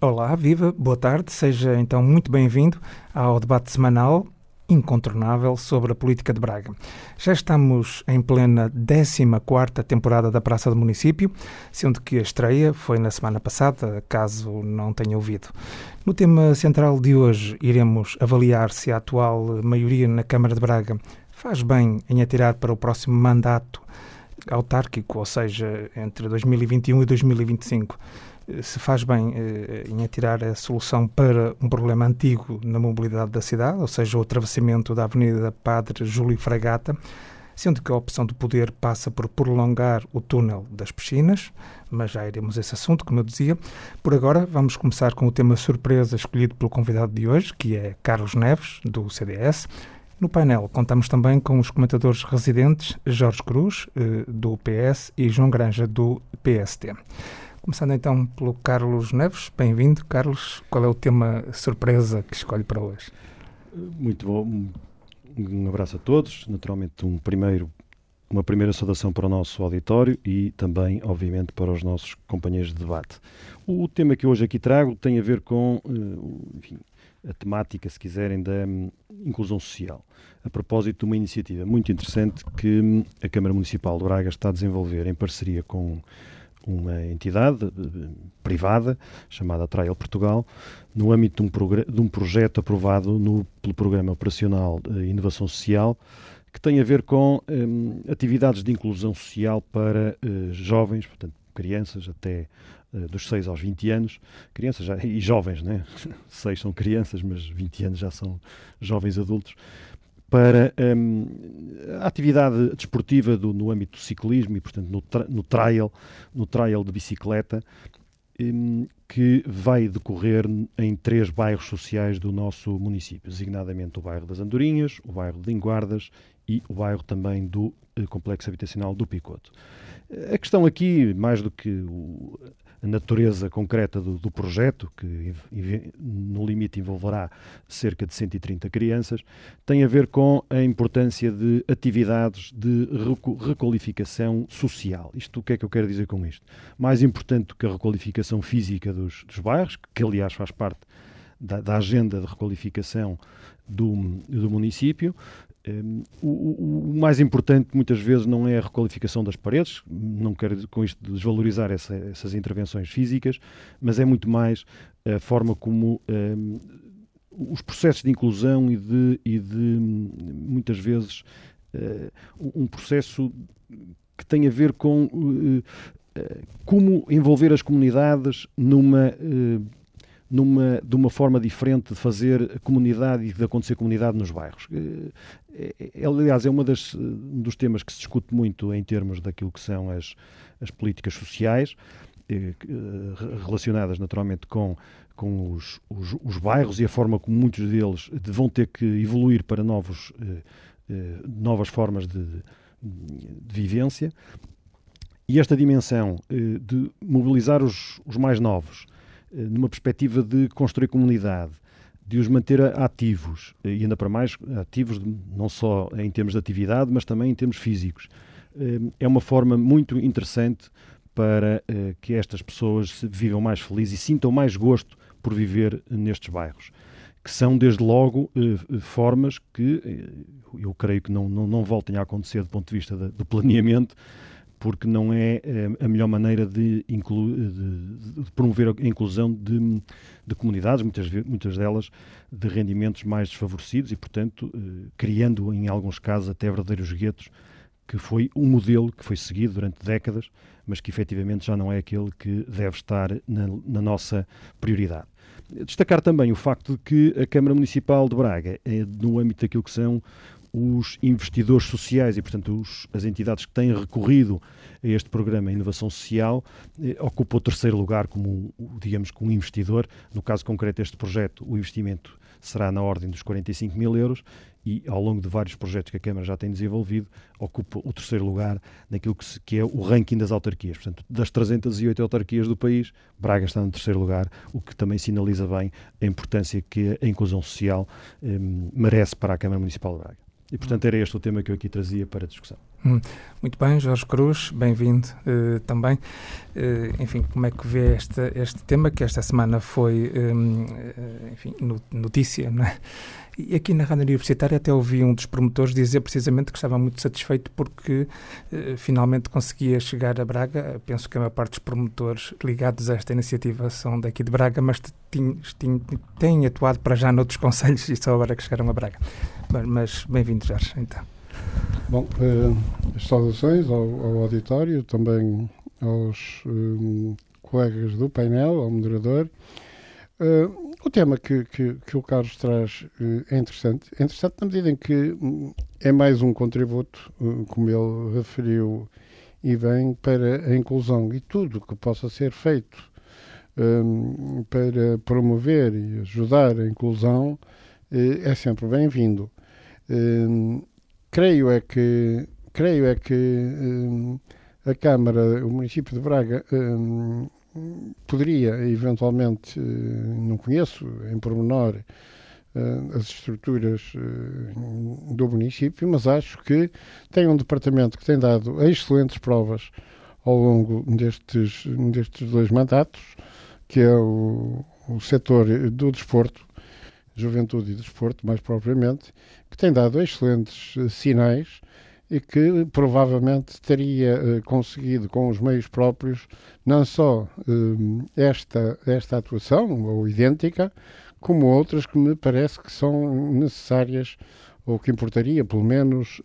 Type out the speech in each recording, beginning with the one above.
Olá, viva, boa tarde, seja então muito bem-vindo ao debate semanal incontornável sobre a política de Braga. Já estamos em plena 14ª temporada da Praça do Município, sendo que a estreia foi na semana passada, caso não tenha ouvido. No tema central de hoje, iremos avaliar se a atual maioria na Câmara de Braga faz bem em atirar para o próximo mandato autárquico, ou seja, entre 2021 e 2025, se faz bem em atirar a solução para um problema antigo na mobilidade da cidade, ou seja, o atravessamento da Avenida Padre Júlio Fragata, sendo que a opção do poder passa por prolongar o túnel das piscinas, mas já iremos a esse assunto, como eu dizia. Por agora, vamos começar com o tema surpresa escolhido pelo convidado de hoje, que é Carlos Neves, do CDS. No painel, contamos também com os comentadores residentes Jorge Cruz, do PS, e João Granja, do PST. Começando então pelo Carlos Neves. Bem-vindo, Carlos. Qual é o tema surpresa que escolhe para hoje? Muito bom. Um abraço a todos. Naturalmente, uma primeira saudação para o nosso auditório e também, obviamente, para os nossos companheiros de debate. O tema que eu hoje aqui trago tem a ver com a temática, se quiserem, da inclusão social. A propósito de uma iniciativa muito interessante que a Câmara Municipal de Braga está a desenvolver em parceria com uma entidade privada chamada Trial Portugal, no âmbito de um projeto aprovado pelo Programa Operacional de Inovação Social, que tem a ver com atividades de inclusão social para jovens, portanto, crianças até dos 6 aos 20 anos, crianças e jovens, né? 6 são crianças, mas 20 anos já são jovens adultos, para a atividade desportiva no âmbito do ciclismo e, portanto, no trial de bicicleta, que vai decorrer em 3 bairros sociais do nosso município, designadamente o bairro das Andorinhas, o bairro de Linguardas e o bairro também do Complexo Habitacional do Picoto. A questão aqui, mais do que a natureza concreta do projeto, que no limite envolverá cerca de 130 crianças, tem a ver com a importância de atividades de requalificação social. Isto, o que é que eu quero dizer com isto? Mais importante do que a requalificação física dos bairros, que aliás faz parte da agenda de requalificação do município. O mais importante muitas vezes não é a requalificação das paredes, não quero com isto desvalorizar essas intervenções físicas, mas é muito mais a forma como os processos de inclusão e de muitas vezes um processo que tem a ver com como envolver as comunidades de uma forma diferente de fazer comunidade e de acontecer comunidade nos bairros. Aliás, é um dos temas que se discute muito em termos daquilo que são as políticas sociais, relacionadas naturalmente com os bairros e a forma como muitos deles vão ter que evoluir para novas formas de vivência. E esta dimensão de mobilizar os mais novos, numa perspectiva de construir comunidade, de os manter ativos, e ainda para mais ativos não só em termos de atividade, mas também em termos físicos. É uma forma muito interessante para que estas pessoas vivam mais felizes e sintam mais gosto por viver nestes bairros, que são, desde logo, formas que eu creio que não voltem a acontecer do ponto de vista do planeamento, porque não é a melhor maneira de promover a inclusão de comunidades, muitas delas de rendimentos mais desfavorecidos e, portanto, criando em alguns casos até verdadeiros guetos, que foi um modelo que foi seguido durante décadas, mas que efetivamente já não é aquele que deve estar na nossa prioridade. Destacar também o facto de que a Câmara Municipal de Braga, no âmbito daquilo que são os investidores sociais e, portanto, as entidades que têm recorrido a este programa de inovação social, ocupa o 3º lugar como um investidor. No caso concreto deste projeto, o investimento será na ordem dos 45 mil euros e, ao longo de vários projetos que a Câmara já tem desenvolvido, ocupa o 3º lugar naquilo que é o ranking das autarquias. Portanto, das 308 autarquias do país, Braga está no 3º lugar, o que também sinaliza bem a importância que a inclusão social merece para a Câmara Municipal de Braga. E, portanto, era este o tema que eu aqui trazia para a discussão. Muito bem, Jorge Cruz, bem-vindo também. Enfim, como é que vê este tema, que esta semana foi, notícia, não é? E aqui na Rádio Universitária até ouvi um dos promotores dizer precisamente que estava muito satisfeito porque finalmente conseguia chegar a Braga. Penso que a maior parte dos promotores ligados a esta iniciativa são daqui de Braga, mas têm atuado para já noutros concelhos e só agora que chegaram a Braga. Mas bem-vindo, Jorge, então. Bom, as saudações ao auditório, também aos colegas do painel, ao moderador. O tema que o Carlos traz é interessante na medida em que é mais um contributo, como ele referiu e bem, para a inclusão, e tudo que possa ser feito para promover e ajudar a inclusão é sempre bem-vindo. Creio é que a Câmara, o município de Braga, poderia eventualmente, não conheço em pormenor as estruturas do município, mas acho que tem um departamento que tem dado excelentes provas ao longo destes 2 mandatos, que é o setor do desporto, juventude e desporto, mais propriamente, que tem dado excelentes sinais e que provavelmente teria conseguido com os meios próprios não só esta atuação, ou idêntica, como outras que me parece que são necessárias, ou que importaria, pelo menos,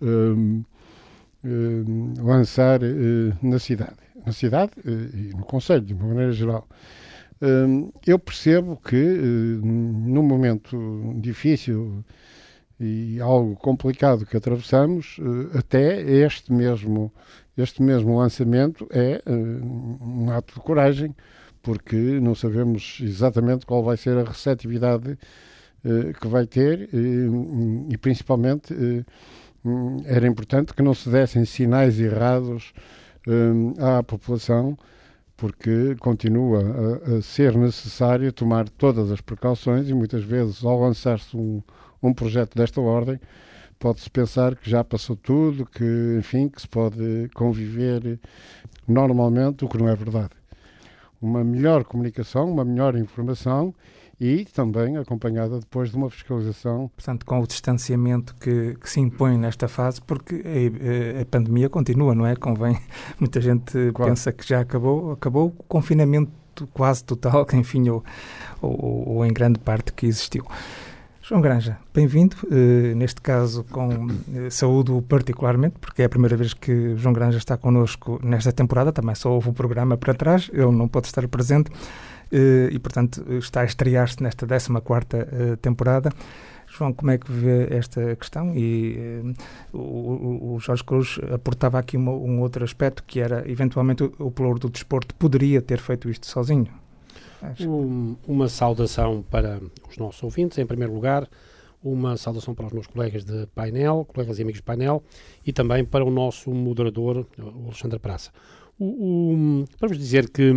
lançar na cidade e no concelho, de uma maneira geral. Eu percebo que, num momento difícil e algo complicado que atravessamos, até este mesmo lançamento é um ato de coragem, porque não sabemos exatamente qual vai ser a receptividade que vai ter e principalmente era importante que não se dessem sinais errados à população, porque continua a ser necessário tomar todas as precauções e muitas vezes ao lançar-se um projeto desta ordem pode-se pensar que já passou tudo, que se pode conviver normalmente, o que não é verdade. Uma melhor comunicação, uma melhor informação e também acompanhada depois de uma fiscalização. Portanto, com o distanciamento que se impõe nesta fase, porque a pandemia continua, não é? Convém, muita gente pensa que já acabou o confinamento quase total, enfim, ou em grande parte que existiu. João Granja, bem-vindo, neste caso com saúde particularmente, porque é a primeira vez que João Granja está connosco nesta temporada, também só houve um programa para trás, ele não pode estar presente e, portanto, está a estrear-se nesta 14ª temporada. João, como é que vê esta questão? E o Jorge Cruz aportava aqui um outro aspecto, que era, eventualmente, o Pelouro do Desporto poderia ter feito isto sozinho. Uma saudação para os nossos ouvintes, em primeiro lugar, uma saudação para os meus colegas de painel, colegas e amigos de painel, e também para o nosso moderador, o Alexandre Praça. Vamos dizer que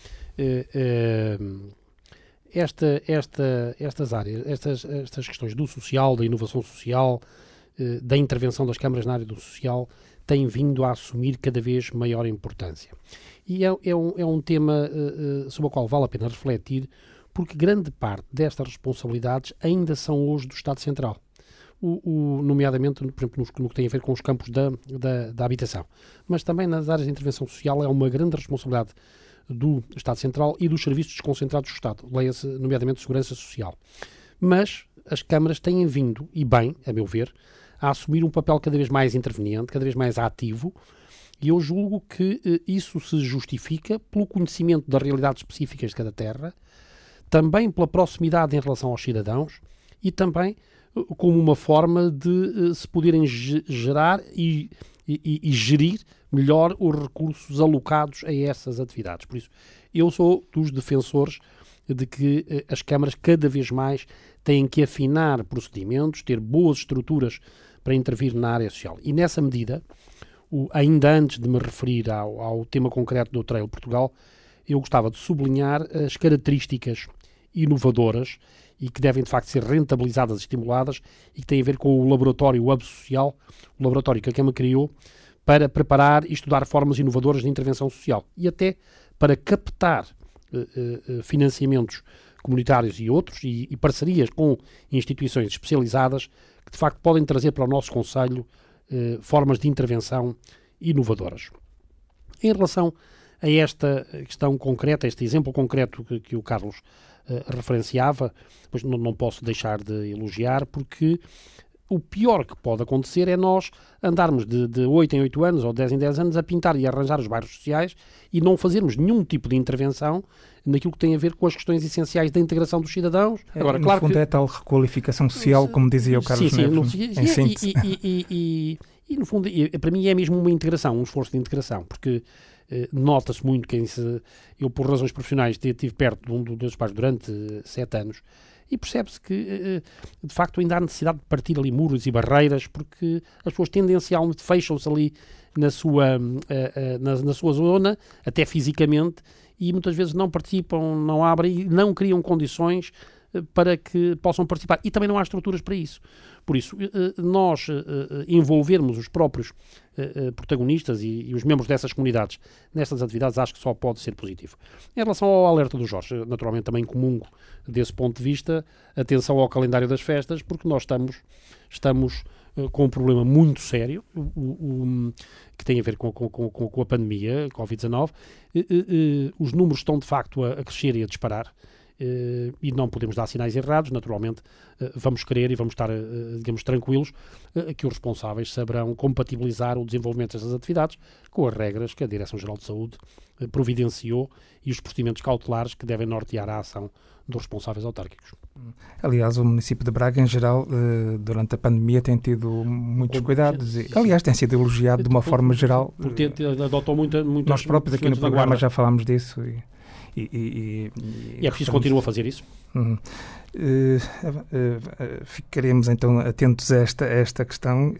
estas áreas, estas questões do social, da inovação social, da intervenção das câmaras na área do social, têm vindo a assumir cada vez maior importância. E é um tema sobre o qual vale a pena refletir, porque grande parte destas responsabilidades ainda são hoje do Estado Central, nomeadamente, por exemplo, no que tem a ver com os campos da habitação. Mas também nas áreas de intervenção social é uma grande responsabilidade do Estado Central e dos serviços desconcentrados do Estado, leia-se nomeadamente Segurança Social. Mas as câmaras têm vindo, e bem, a meu ver, a assumir um papel cada vez mais interveniente, cada vez mais ativo, e eu julgo que isso se justifica pelo conhecimento das realidades específicas de cada terra, também pela proximidade em relação aos cidadãos e também como uma forma de se poderem gerar e gerir melhor os recursos alocados a essas atividades. Por isso, eu sou dos defensores de que as câmaras cada vez mais têm que afinar procedimentos, ter boas estruturas para intervir na área social. E nessa medida, ainda antes de me referir ao tema concreto do Trail Portugal, eu gostava de sublinhar as características inovadoras e que devem de facto ser rentabilizadas e estimuladas e que têm a ver com o laboratório Hub Social, o laboratório que a Câmara criou para preparar e estudar formas inovadoras de intervenção social e até para captar financiamentos comunitários e outros e parcerias com instituições especializadas que de facto podem trazer para o nosso Conselho formas de intervenção inovadoras. Em relação a esta questão concreta, este exemplo concreto que o Carlos referenciava, pois não posso deixar de elogiar, porque o pior que pode acontecer é nós andarmos de 8 em 8 anos ou 10 em 10 anos a pintar e a arranjar os bairros sociais e não fazermos nenhum tipo de intervenção naquilo que tem a ver com as questões essenciais da integração dos cidadãos. Agora, no fundo é tal requalificação social, como dizia o Carlos Neves, em síntese. E no fundo, para mim é mesmo uma integração, um esforço de integração, porque nota-se muito eu por razões profissionais estive perto de um dos pais durante 7 anos e percebe-se que de facto ainda há necessidade de partir ali muros e barreiras, porque as pessoas tendencialmente fecham-se ali na sua zona, até fisicamente, e muitas vezes não participam, não abrem e não criam condições para que possam participar. E também não há estruturas para isso. Por isso, nós envolvermos os próprios protagonistas e os membros dessas comunidades nestas atividades, acho que só pode ser positivo. Em relação ao alerta do Jorge, naturalmente também comungo desse ponto de vista, atenção ao calendário das festas, porque nós estamos com um problema muito sério que tem a ver com a pandemia, Covid-19. Os números estão de facto a crescer e a disparar. E não podemos dar sinais errados, naturalmente vamos querer e vamos estar, digamos, tranquilos que os responsáveis saberão compatibilizar o desenvolvimento destas atividades com as regras que a Direção-Geral de Saúde providenciou e os procedimentos cautelares que devem nortear a ação dos responsáveis autárquicos. Aliás, o município de Braga, em geral, durante a pandemia tem tido muitos cuidados e, aliás, tem sido elogiado de uma forma geral. Porque adotou muitas nós próprios aqui no programa já falámos disso e é preciso continuar a fazer isso? Ficaremos então atentos a esta questão,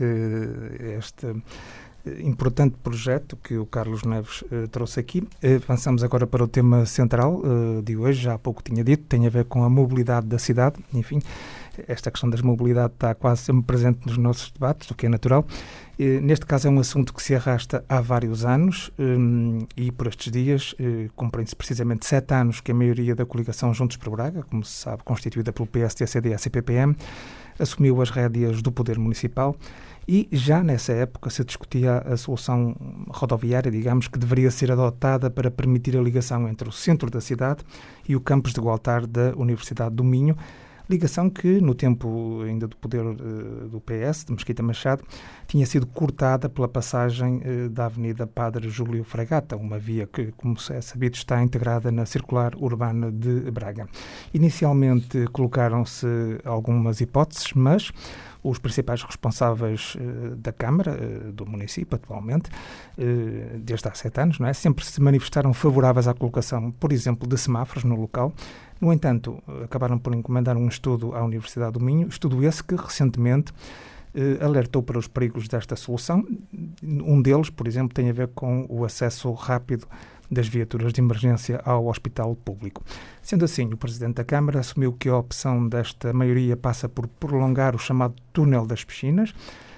este importante projeto que o Carlos Neves trouxe aqui. Avançamos agora para o tema central de hoje, já há pouco tinha dito, tem a ver com a mobilidade da cidade. Enfim, esta questão da mobilidade está quase sempre presente nos nossos debates, o que é natural. Neste caso é um assunto que se arrasta há vários anos e por estes dias cumprem-se precisamente 7 anos que a maioria da coligação Juntos por Braga, como se sabe, constituída pelo PSD, CDS e PPM, assumiu as rédeas do poder municipal e já nessa época se discutia a solução rodoviária, digamos, que deveria ser adotada para permitir a ligação entre o centro da cidade e o campus de Gualtar da Universidade do Minho, ligação que, no tempo ainda do poder do PS, de Mesquita Machado, tinha sido cortada pela passagem da Avenida Padre Júlio Fragata, uma via que, como é sabido, está integrada na circular urbana de Braga. Inicialmente colocaram-se algumas hipóteses, mas os principais responsáveis da Câmara, do município atualmente, desde há 7 anos, não é? Sempre se manifestaram favoráveis à colocação, por exemplo, de semáforos no local. No entanto, acabaram por encomendar um estudo à Universidade do Minho, estudo esse que recentemente alertou para os perigos desta solução. Um deles, por exemplo, tem a ver com o acesso rápido das viaturas de emergência ao hospital público. Sendo assim, o Presidente da Câmara assumiu que a opção desta maioria passa por prolongar o chamado túnel das piscinas.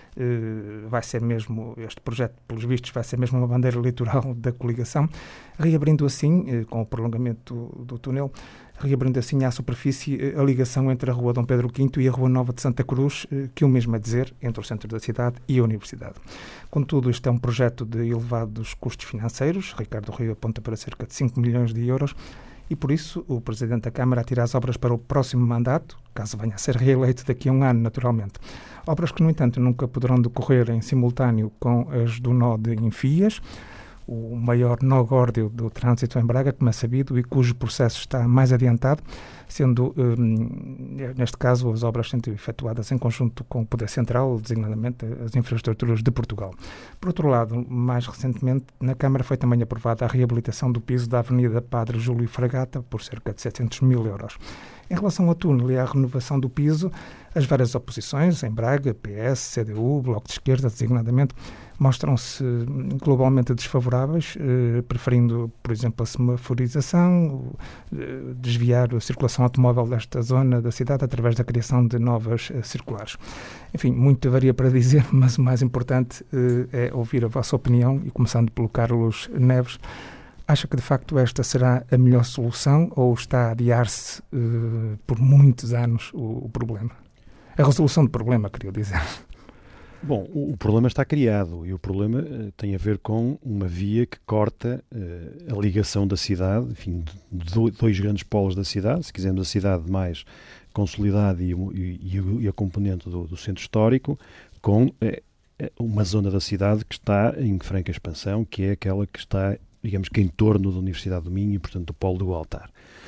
Vai ser mesmo, este projeto, pelos vistos, vai ser mesmo uma bandeira eleitoral da coligação, reabrindo assim, com o prolongamento do túnel, reabrindo assim à superfície a ligação entre a Rua Dom Pedro V e a Rua Nova de Santa Cruz, que o mesmo é dizer, entre o centro da cidade e a Universidade. Contudo, isto é um projeto de elevados custos financeiros. Ricardo Rio aponta para cerca de 5 milhões de euros e, por isso, o Presidente da Câmara atira as obras para o próximo mandato, caso venha a ser reeleito daqui a um ano, naturalmente. Obras que, no entanto, nunca poderão decorrer em simultâneo com as do nó de Enfias, o maior nó górdio do trânsito em Braga, como é sabido, e cujo processo está mais adiantado, sendo, neste caso, as obras sendo efetuadas em conjunto com o Poder Central, designadamente as infraestruturas de Portugal. Por outro lado, mais recentemente, na Câmara foi também aprovada a reabilitação do piso da Avenida Padre Júlio Fragata por cerca de 700 mil euros. Em relação ao túnel e à renovação do piso, as várias oposições, em Braga, PS, CDU, Bloco de Esquerda, designadamente, mostram-se globalmente desfavoráveis, preferindo, por exemplo, a semaforização, desviar a circulação automóvel desta zona da cidade através da criação de novas circulares. Enfim, muito varia para dizer, mas o mais importante é ouvir a vossa opinião, e começando pelo Carlos Neves. Acha que, de facto, esta será a melhor solução ou está a adiar-se por muitos anos o problema? A resolução do problema, queria dizer. Bom, o problema está criado e o problema tem a ver com uma via que corta a ligação da cidade, enfim, de dois grandes polos da cidade, se quisermos a cidade mais consolidada e a componente do centro histórico, com uma zona da cidade que está em franca expansão, que é aquela que está, digamos que em torno da Universidade do Minho e, portanto, do polo do Altar.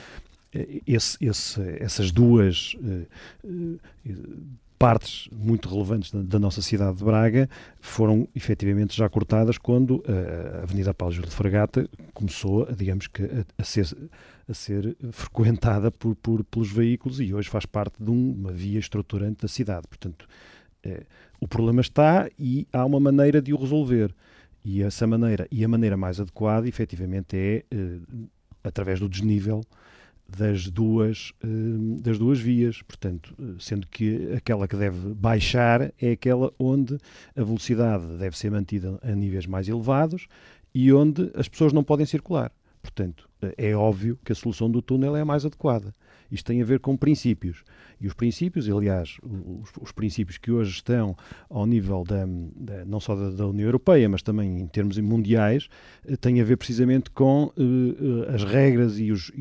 Essas duas partes muito relevantes da nossa cidade de Braga foram efetivamente já cortadas quando a Avenida Paulo Júlio de Fragata começou, digamos que, a ser frequentada pelos veículos e hoje faz parte de uma via estruturante da cidade. Portanto, o problema está e há uma maneira de o resolver. E essa maneira, e a maneira mais adequada, efetivamente, é através do desnível das duas vias, portanto, sendo que aquela que deve baixar é aquela onde a velocidade deve ser mantida a níveis mais elevados e onde as pessoas não podem circular. Portanto, é óbvio que a solução do túnel é a mais adequada. Isto tem a ver com princípios. E os princípios, aliás, os princípios que hoje estão ao nível não só da União Europeia, mas também em termos mundiais, têm a ver precisamente com as regras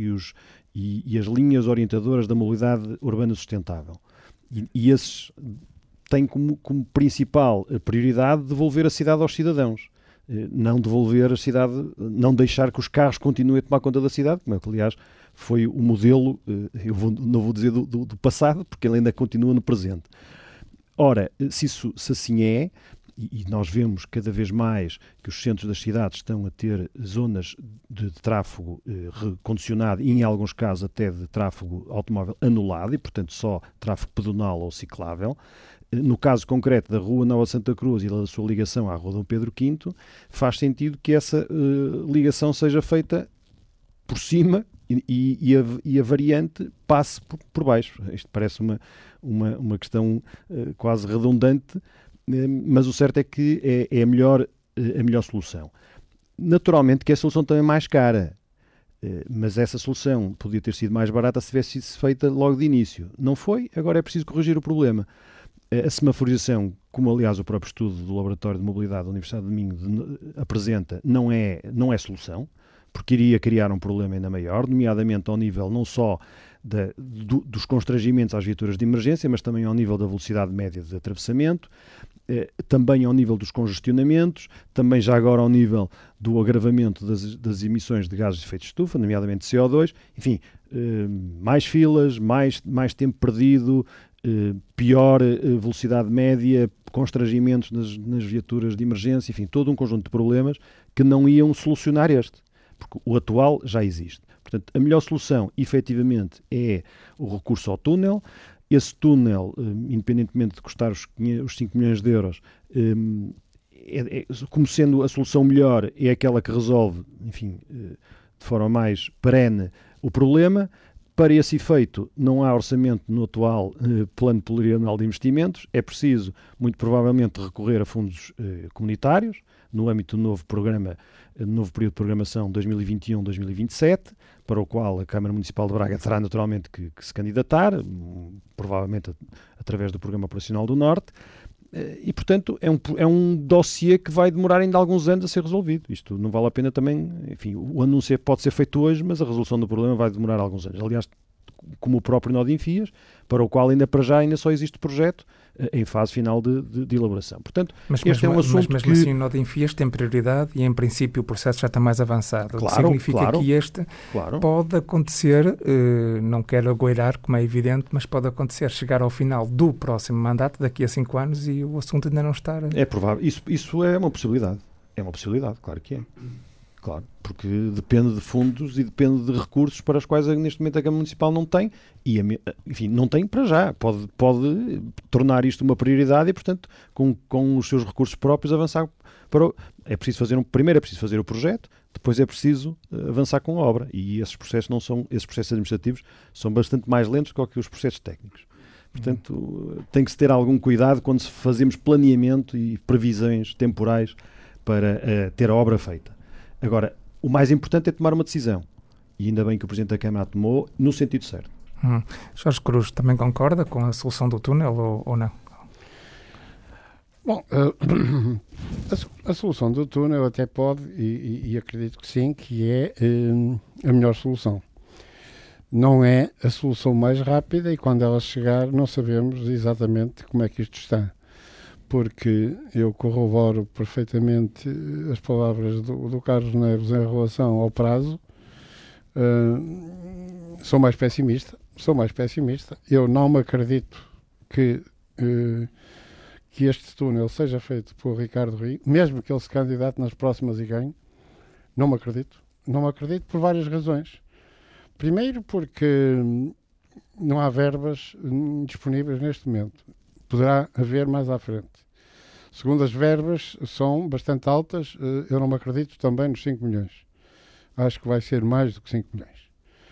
e as linhas orientadoras da mobilidade urbana sustentável. E esses têm como principal prioridade devolver a cidade aos cidadãos. Não devolver a cidade, não deixar que os carros continuem a tomar conta da cidade, como é que, aliás, foi o modelo, não vou dizer do passado, porque ele ainda continua no presente. Ora, se assim é, e nós vemos cada vez mais que os centros das cidades estão a ter zonas de tráfego recondicionado e, em alguns casos, até de tráfego automóvel anulado, e, portanto, só tráfego pedonal ou ciclável. No caso concreto da Rua Nova Santa Cruz e da sua ligação à Rua Dom Pedro V, faz sentido que essa ligação seja feita por cima e a variante passe por baixo. Isto parece uma questão quase redundante, mas o certo é que é a melhor solução. Naturalmente que é a solução também mais cara, mas essa solução podia ter sido mais barata se tivesse sido feita logo de início. Não foi, agora é preciso corrigir o problema. A semaforização, como aliás o próprio estudo do Laboratório de Mobilidade da Universidade do Minho apresenta, não é solução, porque iria criar um problema ainda maior, nomeadamente ao nível não só dos constrangimentos às viaturas de emergência, mas também ao nível da velocidade média de atravessamento, também ao nível dos congestionamentos, também já agora ao nível do agravamento das emissões de gases de efeito de estufa, nomeadamente CO2, enfim, mais filas, mais tempo perdido, pior velocidade média, constrangimentos nas viaturas de emergência, enfim, todo um conjunto de problemas que não iam solucionar este, porque o atual já existe. Portanto, a melhor solução, efetivamente, é o recurso ao túnel. Esse túnel, independentemente de custar os 5 milhões de euros, como sendo a solução melhor, é aquela que resolve, enfim, de forma mais perene o problema. Para esse efeito, não há orçamento no atual plano plurianual de investimentos. É preciso, muito provavelmente, recorrer a fundos comunitários, no âmbito do novo período de programação 2021-2027, para o qual a Câmara Municipal de Braga terá naturalmente que se candidatar, provavelmente através do Programa Operacional do Norte. E, portanto, é um dossiê que vai demorar ainda alguns anos a ser resolvido. Isto não vale a pena também, enfim, o anúncio pode ser feito hoje, mas a resolução do problema vai demorar alguns anos. Aliás, como o próprio nó de Enfias, para o qual ainda só existe projeto em fase final de elaboração. Portanto, este é um assunto mas assim o nó de Enfias tem prioridade e, em princípio, o processo já está mais avançado. Claro, significa que este pode acontecer, não quero agoirar, como é evidente, mas pode acontecer chegar ao final do próximo mandato, daqui a 5 anos, e o assunto ainda não estar... É provável. Isso é uma possibilidade. É uma possibilidade, claro que é. Claro, porque depende de fundos e depende de recursos para os quais neste momento a Câmara Municipal não tem e, enfim, não tem para já. Pode tornar isto uma prioridade e, portanto, com os seus recursos próprios avançar para é preciso fazer primeiro é preciso fazer o projeto, depois é preciso avançar com a obra e esses processos administrativos são bastante mais lentos do que os processos técnicos. Portanto, tem que se ter algum cuidado quando fazemos planeamento e previsões temporais para ter a obra feita. Agora, o mais importante é tomar uma decisão. E ainda bem que o Presidente da Câmara a tomou no sentido certo. Jorge Cruz também concorda com a solução do túnel ou não? Bom, a solução do túnel até pode, e acredito que sim, que é a melhor solução. Não é a solução mais rápida e quando ela chegar não sabemos exatamente como é que isto está. Porque eu corroboro perfeitamente as palavras do Carlos Neves em relação ao prazo. Sou mais pessimista. Eu não me acredito que este túnel seja feito por Ricardo Rio, mesmo que ele se candidate nas próximas e ganhe. Não me acredito. Não me acredito por várias razões. Primeiro porque não há verbas disponíveis neste momento. Poderá haver mais à frente. Segundo, as verbas são bastante altas. Eu não me acredito também nos 5 milhões. Acho que vai ser mais do que 5 milhões.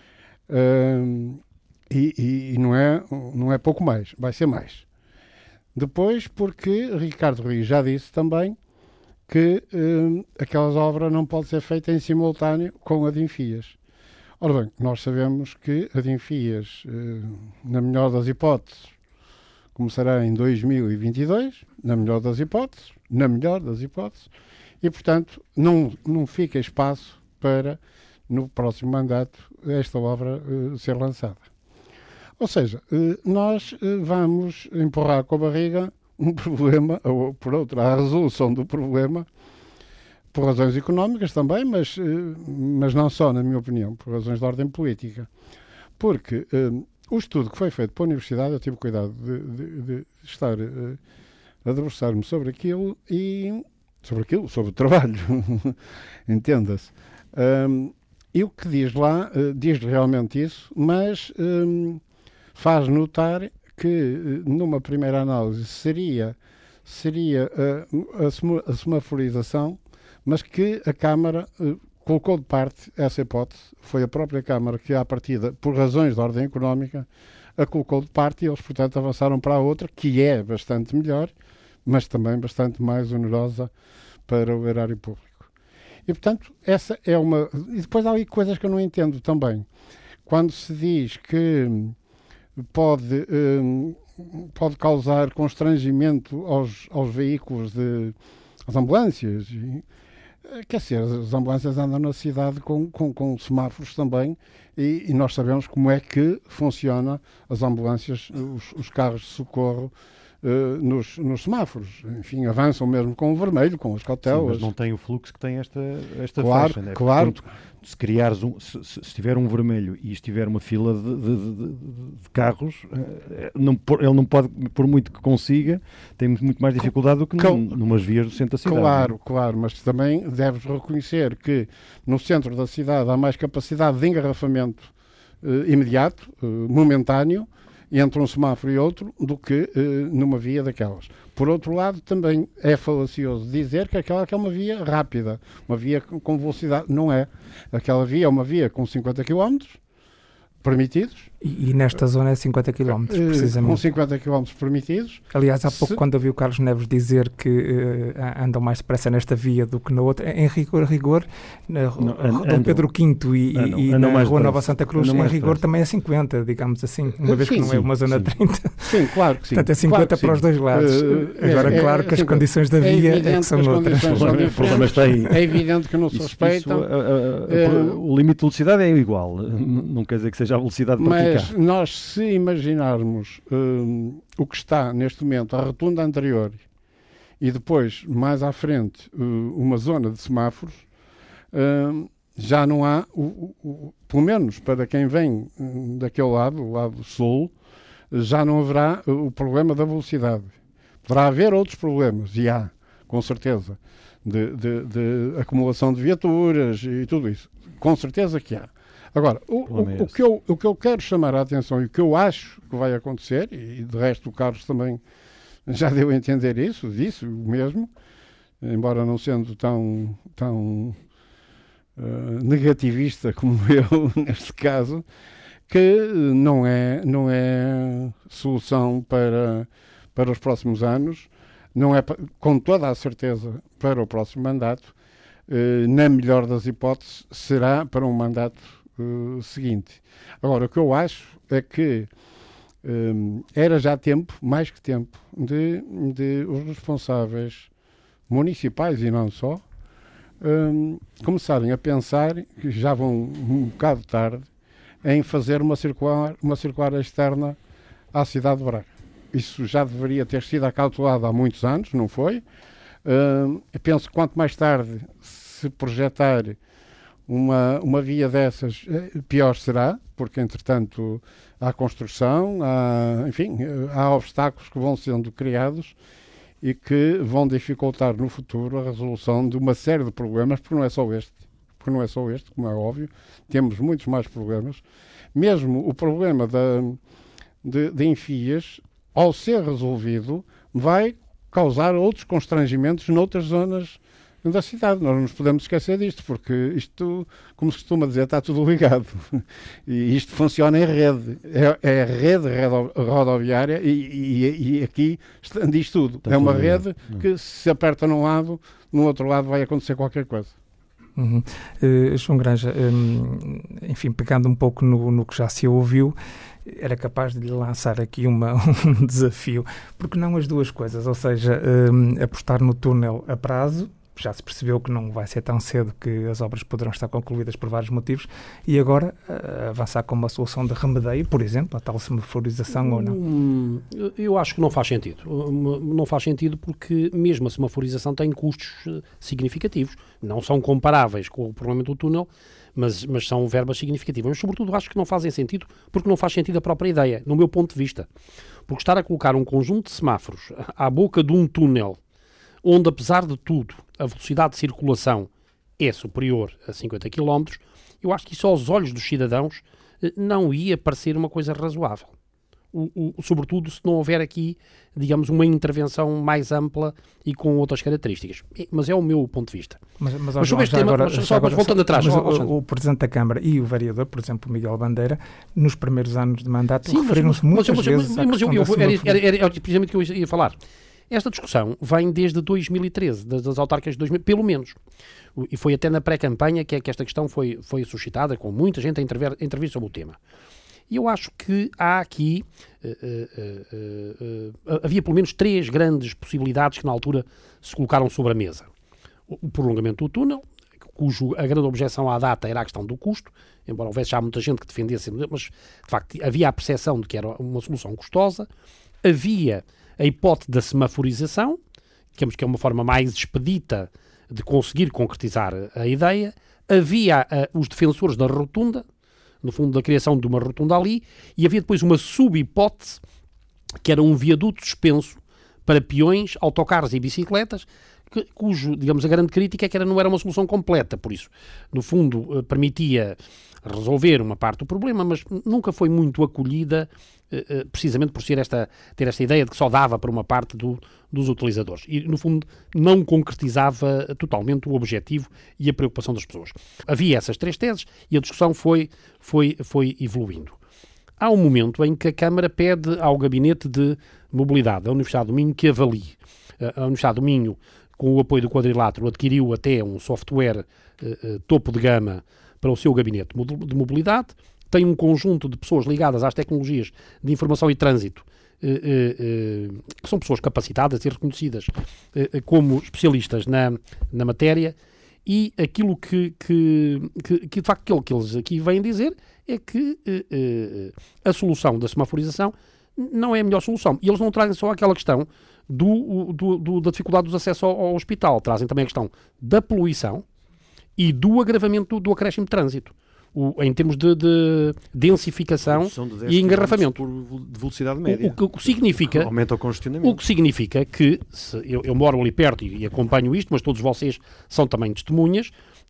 E não é pouco mais. Vai ser mais. Depois, porque Ricardo Rio já disse também que aquelas obras não podem ser feitas em simultâneo com a de Enfias. Ora bem, nós sabemos que a de Enfias, na melhor das hipóteses, começará em 2022, na melhor das hipóteses, e, portanto, não fica espaço para, no próximo mandato, esta obra ser lançada. Ou seja, nós vamos empurrar com a barriga um problema, ou por outra, a resolução do problema, por razões económicas também, mas não só, na minha opinião, por razões de ordem política. Porque o estudo que foi feito pela Universidade, eu tive cuidado de estar a debruçar-me sobre aquilo, sobre o trabalho, entenda-se. E o que diz lá, diz realmente isso, mas faz notar que, numa primeira análise, seria a semaforização, mas que a Câmara colocou de parte essa hipótese. Foi a própria Câmara que, à partida, por razões de ordem económica, a colocou de parte e eles, portanto, avançaram para a outra, que é bastante melhor, mas também bastante mais onerosa para o erário público. E, portanto, essa é uma... E depois há ali coisas que eu não entendo também. Quando se diz que pode causar constrangimento aos veículos, às ambulâncias... Quer dizer, as ambulâncias andam na cidade com semáforos também e nós sabemos como é que funciona as ambulâncias, os carros de socorro nos semáforos. Enfim, avançam mesmo com o vermelho, com as cautelas. Sim, mas não tem o fluxo que tem esta claro, faixa, né? Claro. Portanto, se estiver um vermelho e estiver uma fila de carros, ele não pode, por muito que consiga, tem muito mais dificuldade do que numas vias do centro da cidade. Claro, mas também deves reconhecer que no centro da cidade há mais capacidade de engarrafamento imediato, momentâneo, entre um semáforo e outro, do que numa via daquelas. Por outro lado, também é falacioso dizer que aquela que é uma via rápida, uma via com velocidade. Não é. Aquela via é uma via com 50 km permitidos. E nesta zona é 50 km, precisamente. Com 50 km permitidos. Aliás, há pouco, quando eu vi o Carlos Neves dizer que andam mais depressa nesta via do que na outra, em rigor, na Dom Pedro V e na Rua Nova Santa Cruz, em rigor também é 50, digamos assim, uma vez que não é uma zona 30. Sim, claro que sim. Portanto, é 50 para os dois lados. Agora, claro que as condições da via é que são outras. O problema está aí. É evidente que não se respeitam. O limite de velocidade é igual. Não quer dizer que seja a velocidade praticada. Mas nós, se imaginarmos o que está neste momento, a rotunda anterior, e depois, mais à frente, uma zona de semáforos, já não há, pelo menos para quem vem daquele lado, o lado sul, já não haverá o problema da velocidade. Poderá haver outros problemas, e há, com certeza, de acumulação de viaturas e tudo isso. Com certeza que há. Agora, o que eu quero chamar a atenção e o que eu acho que vai acontecer, e de resto o Carlos também já deu a entender isso, disse o mesmo, embora não sendo tão negativista como eu neste caso, que não é solução para os próximos anos, não é com toda a certeza para o próximo mandato, na melhor das hipóteses será para um mandato seguinte. Agora, o que eu acho é que era já tempo, mais que tempo, de os responsáveis municipais e não só começarem a pensar, que já vão um bocado tarde, em fazer uma circular externa à cidade de Braga. Isso já deveria ter sido acautelado há muitos anos, não foi? Eu penso que quanto mais tarde se projetar uma via dessas, pior será, porque entretanto há construção, há obstáculos que vão sendo criados e que vão dificultar no futuro a resolução de uma série de problemas, porque não é só este, como é óbvio, temos muitos mais problemas. Mesmo o problema de enfias, ao ser resolvido, vai causar outros constrangimentos noutras zonas da cidade. Nós não nos podemos esquecer disto, porque isto, como se costuma dizer, está tudo ligado. E isto funciona em rede. É a rede rodoviária e aqui diz tudo. Está uma rede que se aperta num lado, no outro lado vai acontecer qualquer coisa. João Granja, enfim, pegando um pouco no que já se ouviu, era capaz de lhe lançar aqui um desafio, porque não as duas coisas, ou seja, apostar no túnel a prazo, já se percebeu que não vai ser tão cedo, que as obras poderão estar concluídas por vários motivos, e agora avançar com uma solução de remedeio, por exemplo, a tal semaforização ou não? Eu acho que não faz sentido. Não faz sentido porque mesmo a semaforização tem custos significativos. Não são comparáveis com o problema do túnel, mas são verbas significativas. Mas, sobretudo, acho que não fazem sentido porque não faz sentido a própria ideia, no meu ponto de vista. Porque estar a colocar um conjunto de semáforos à boca de um túnel, onde, apesar de tudo, a velocidade de circulação é superior a 50 km, eu acho que isso aos olhos dos cidadãos não ia parecer uma coisa razoável. Sobretudo se não houver aqui, digamos, uma intervenção mais ampla e com outras características. Mas é o meu ponto de vista. Mas sobre este tema, voltando atrás. O Presidente da Câmara e o vereador, por exemplo, Miguel Bandeira, nos primeiros anos de mandato, referiram-se muitas vezes à questão da semaforização. Era precisamente o que eu ia falar. Esta discussão vem desde 2013, das autárquicas de 2000, pelo menos. E foi até na pré-campanha que esta questão foi suscitada, com muita gente a intervir sobre o tema. E eu acho que há aqui, havia pelo menos 3 grandes possibilidades que na altura se colocaram sobre a mesa. O prolongamento do túnel, cujo a grande objeção à data era a questão do custo, embora houvesse já muita gente que defendesse, mas de facto havia a percepção de que era uma solução custosa. Havia a hipótese da semaforização, digamos que é uma forma mais expedita de conseguir concretizar a ideia. Havia os defensores da rotunda, no fundo da criação de uma rotunda ali, e havia depois uma subhipótese, que era um viaduto suspenso para peões, autocarros e bicicletas, cujo, digamos, a grande crítica é que não era uma solução completa, por isso, no fundo, permitia resolver uma parte do problema, mas nunca foi muito acolhida, precisamente por ter esta ideia de que só dava para uma parte dos utilizadores. E, no fundo, não concretizava totalmente o objetivo e a preocupação das pessoas. Havia essas 3 teses e a discussão foi evoluindo. Há um momento em que a Câmara pede ao Gabinete de Mobilidade da Universidade do Minho que avalie. A Universidade do Minho, com o apoio do Quadrilátero, adquiriu até um software topo de gama para o seu gabinete de mobilidade, tem um conjunto de pessoas ligadas às tecnologias de informação e trânsito, que são pessoas capacitadas e reconhecidas como especialistas na matéria, e aquilo que de facto que eles aqui vêm dizer é que a solução da semaforização não é a melhor solução. E eles não trazem só aquela questão da dificuldade dos acessos ao hospital, trazem também a questão da poluição e do agravamento do acréscimo de trânsito. em termos de densificação e engarrafamento. De velocidade média. O que significa... Aumenta o congestionamento. O que significa que, eu moro ali perto e acompanho isto, mas todos vocês são também testemunhas,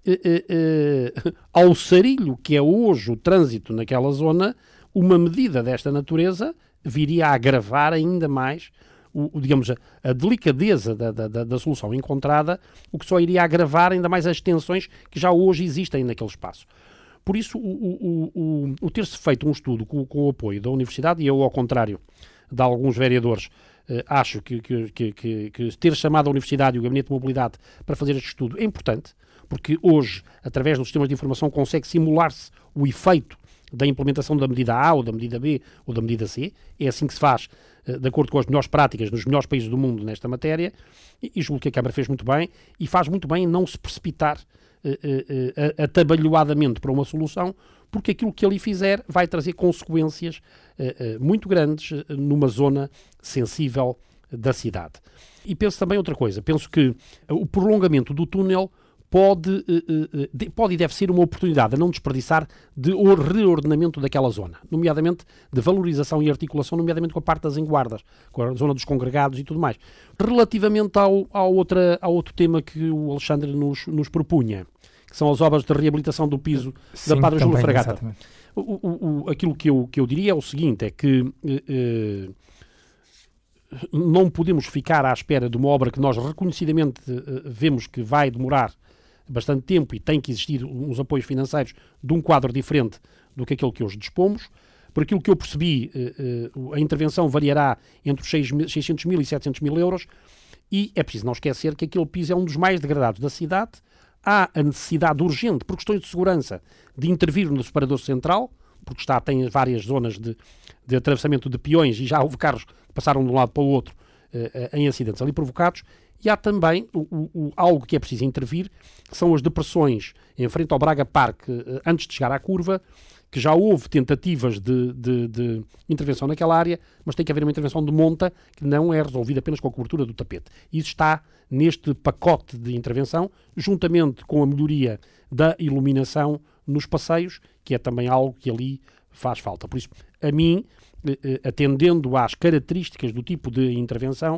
ao sarilho que é hoje o trânsito naquela zona, uma medida desta natureza viria a agravar ainda mais digamos, a delicadeza da solução encontrada, o que só iria agravar ainda mais as tensões que já hoje existem naquele espaço. Por isso, o ter-se feito um estudo com o apoio da Universidade, e eu, ao contrário de alguns vereadores, acho que ter chamado a Universidade e o Gabinete de Mobilidade para fazer este estudo é importante, porque hoje, através dos sistemas de informação, consegue simular-se o efeito da implementação da medida A, ou da medida B, ou da medida C. É assim que se faz, de acordo com as melhores práticas nos melhores países do mundo nesta matéria, e julgo que a Câmara fez muito bem, e faz muito bem em não se precipitar atabalhoadamente para uma solução, porque aquilo que ali fizer vai trazer consequências muito grandes numa zona sensível da cidade. E penso também outra coisa, penso que o prolongamento do túnel pode e deve ser uma oportunidade a não desperdiçar de reordenamento daquela zona, nomeadamente de valorização e articulação, nomeadamente com a parte das enguardas, com a zona dos congregados e tudo mais. Relativamente ao outro tema que o Alexandre nos propunha, que são as obras de reabilitação do piso da Padre Júlio Fragata. Aquilo que eu diria é o seguinte, é que não podemos ficar à espera de uma obra que nós reconhecidamente vemos que vai demorar bastante tempo e tem que existir uns apoios financeiros de um quadro diferente do que aquele que hoje dispomos. Por aquilo que eu percebi, a intervenção variará entre os 600 mil e 700 mil euros, e é preciso não esquecer que aquele piso é um dos mais degradados da cidade. Há a necessidade urgente, por questões de segurança, de intervir no separador central, porque tem várias zonas de atravessamento de peões e já houve carros que passaram de um lado para o outro em acidentes ali provocados. E há também algo que é preciso intervir, que são as depressões em frente ao Braga Park, antes de chegar à curva, que já houve tentativas de intervenção naquela área, mas tem que haver uma intervenção de monta que não é resolvida apenas com a cobertura do tapete. Isso está neste pacote de intervenção, juntamente com a melhoria da iluminação nos passeios, que é também algo que ali faz falta. Por isso, a mim, atendendo às características do tipo de intervenção,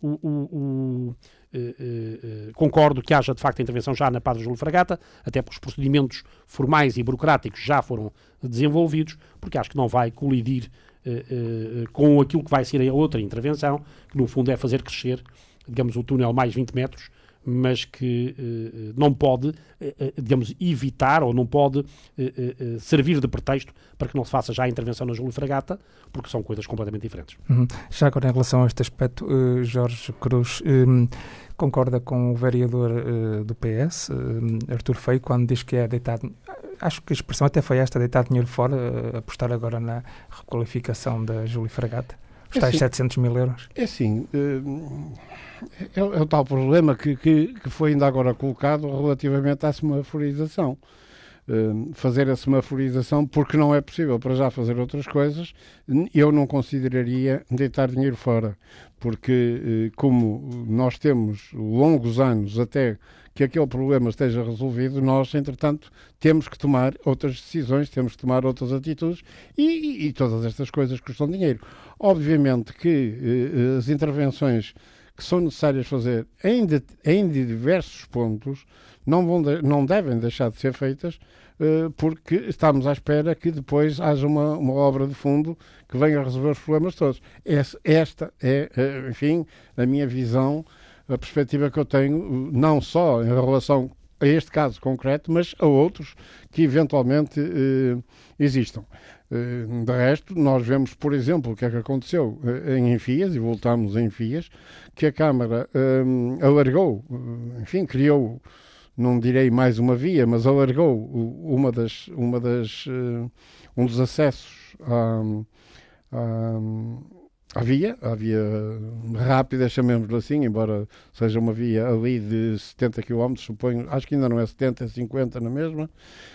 concordo que haja de facto a intervenção já na Padre Júlio Fragata, até porque os procedimentos formais e burocráticos já foram desenvolvidos, porque acho que não vai colidir com aquilo que vai ser a outra intervenção, que no fundo é fazer crescer, digamos, o túnel mais 20 metros, mas que não pode, digamos, evitar ou não pode servir de pretexto para que não se faça já a intervenção na Júlio Fragata, porque são coisas completamente diferentes. Já agora, em relação a este aspecto, Jorge Cruz, concorda com o vereador do PS, Artur Feio, quando diz que é deitar, acho que a expressão até foi esta, deitar dinheiro fora, apostar agora na requalificação da Júlio Fragata? Os tais 700 mil euros? É assim, é o tal problema que foi ainda agora colocado relativamente à semaforização. Fazer a semaforização, porque não é possível para já fazer outras coisas, eu não consideraria deitar dinheiro fora, porque como nós temos longos anos até que aquele problema esteja resolvido, nós, entretanto, temos que tomar outras decisões, temos que tomar outras atitudes e todas estas coisas custam dinheiro. Obviamente que as intervenções que são necessárias fazer em diversos pontos não devem deixar de ser feitas, porque estamos à espera que depois haja uma obra de fundo que venha resolver os problemas todos. Esta é, enfim, a minha visão, a perspectiva que eu tenho, não só em relação a este caso concreto, mas a outros que eventualmente existam. De resto, nós vemos, por exemplo, o que é que aconteceu em Enfias, e voltamos em Enfias, que a Câmara alargou, enfim, criou, não direi mais uma via, mas alargou um dos acessos à via rápida, chamemos-lhe assim, embora seja uma via ali de 70 km, suponho, acho que ainda não é 70, é 50 na mesma,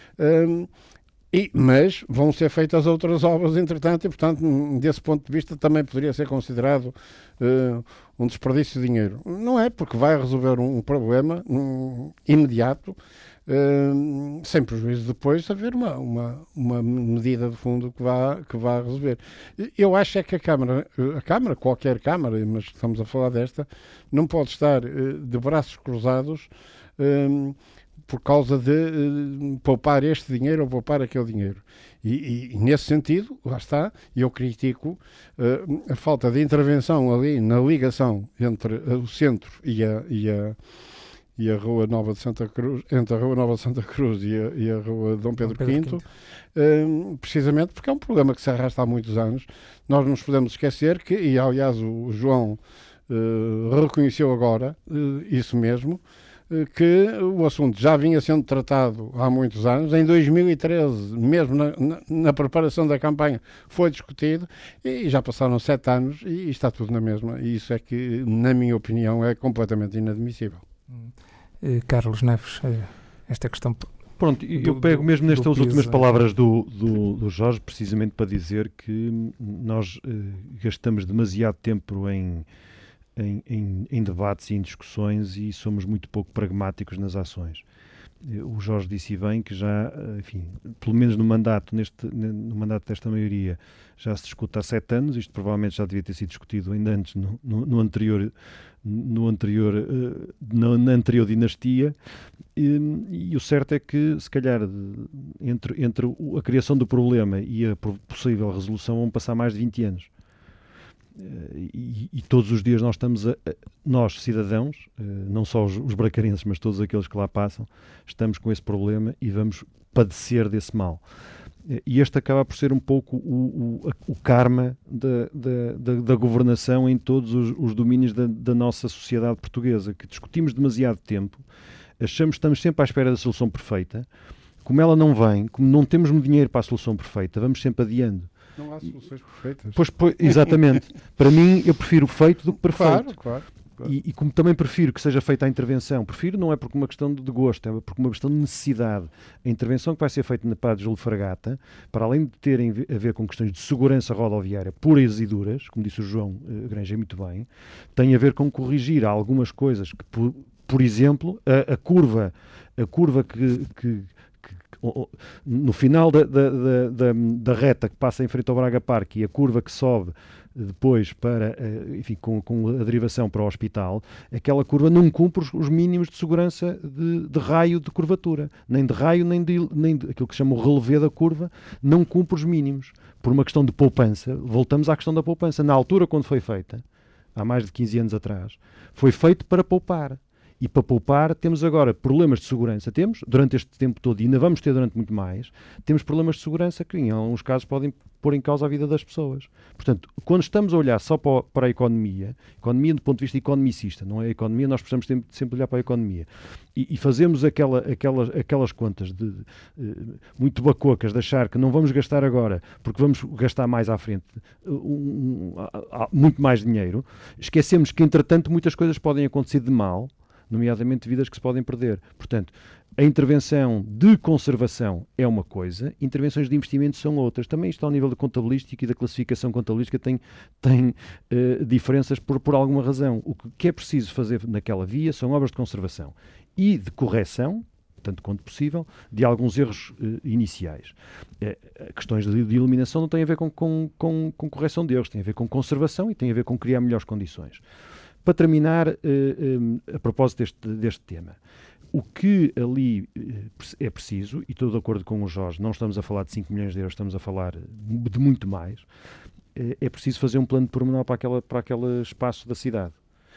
mas vão ser feitas outras obras entretanto e, portanto, desse ponto de vista também poderia ser considerado um desperdício de dinheiro. Não é, porque vai resolver um problema imediato sem prejuízo depois de haver uma medida de fundo que vá resolver. Eu acho é que a Câmara, qualquer Câmara, mas estamos a falar desta, não pode estar de braços cruzados por causa de poupar este dinheiro ou poupar aquele dinheiro. E nesse sentido, lá está, eu critico a falta de intervenção ali na ligação entre o centro e a Rua Nova de Santa Cruz, entre a Rua Nova de Santa Cruz e a Rua Dom Pedro V, precisamente porque é um problema que se arrasta há muitos anos. Nós não nos podemos esquecer que, e aliás o João reconheceu agora isso mesmo, que o assunto já vinha sendo tratado há muitos anos. Em 2013, mesmo na preparação da campanha, foi discutido e já passaram 7 anos e está tudo na mesma. E isso é que, na minha opinião, é completamente inadmissível. Carlos Neves, esta questão... Pronto, eu pego mesmo nestas últimas palavras do Jorge, precisamente para dizer que nós gastamos demasiado tempo em debates e em discussões e somos muito pouco pragmáticos nas ações. O Jorge disse bem que já, enfim, pelo menos no mandato desta maioria, já se discute há 7 anos. Isto provavelmente já devia ter sido discutido ainda antes, na anterior dinastia. E o certo é que, se calhar, entre a criação do problema e a possível resolução vão passar mais de 20 anos. E todos os dias nós estamos nós, cidadãos, não só os bracarenses, mas todos aqueles que lá passam, estamos com esse problema e vamos padecer desse mal. E este acaba por ser um pouco o karma da governação em todos os domínios da nossa sociedade portuguesa, que discutimos demasiado tempo, estamos sempre à espera da solução perfeita. Como ela não vem, como não temos dinheiro para a solução perfeita, vamos sempre adiando. Não há soluções perfeitas. Pois, exatamente. Para mim, eu prefiro o feito do que perfeito. Claro. E como também prefiro que seja feita a intervenção, prefiro não é porque uma questão de gosto, é porque uma questão de necessidade. A intervenção que vai ser feita na Padre Júlio Fragata, para além de terem a ver com questões de segurança rodoviária puras e duras, como disse o João Granger muito bem, tem a ver com corrigir algumas coisas que, por exemplo, a curva que no final da reta que passa em frente ao Braga Parque e a curva que sobe depois para, enfim, com a derivação para o hospital, aquela curva não cumpre os mínimos de segurança de raio de curvatura, nem de raio, nem de aquilo que se chama o relevé da curva, não cumpre os mínimos. Por uma questão de poupança, voltamos à questão da poupança. Na altura, quando foi feita, há mais de 15 anos atrás, foi feito para poupar. E para poupar, temos agora problemas de segurança. Temos, durante este tempo todo, e ainda vamos ter durante muito mais, temos problemas de segurança que, em alguns casos, podem pôr em causa a vida das pessoas. Portanto, quando estamos a olhar só para a economia do ponto de vista economicista, não é a economia, nós precisamos sempre olhar para a economia. E fazemos aquelas contas muito bacocas de achar que não vamos gastar agora, porque vamos gastar mais à frente, muito mais dinheiro. Esquecemos que, entretanto, muitas coisas podem acontecer de mal, nomeadamente vidas que se podem perder. Portanto, a intervenção de conservação é uma coisa, intervenções de investimento são outras. Também isto ao nível da contabilística e da classificação contabilística tem diferenças por alguma razão. O que é preciso fazer naquela via são obras de conservação e de correção, tanto quanto possível, de alguns erros iniciais. Questões de iluminação não têm a ver com correção de erros, têm a ver com conservação e têm a ver com criar melhores condições. Para terminar, a propósito deste tema, o que ali é preciso, e estou de acordo com o Jorge, não estamos a falar de 5 milhões de euros, estamos a falar de muito mais, é preciso fazer um plano de pormenor para aquele espaço da cidade.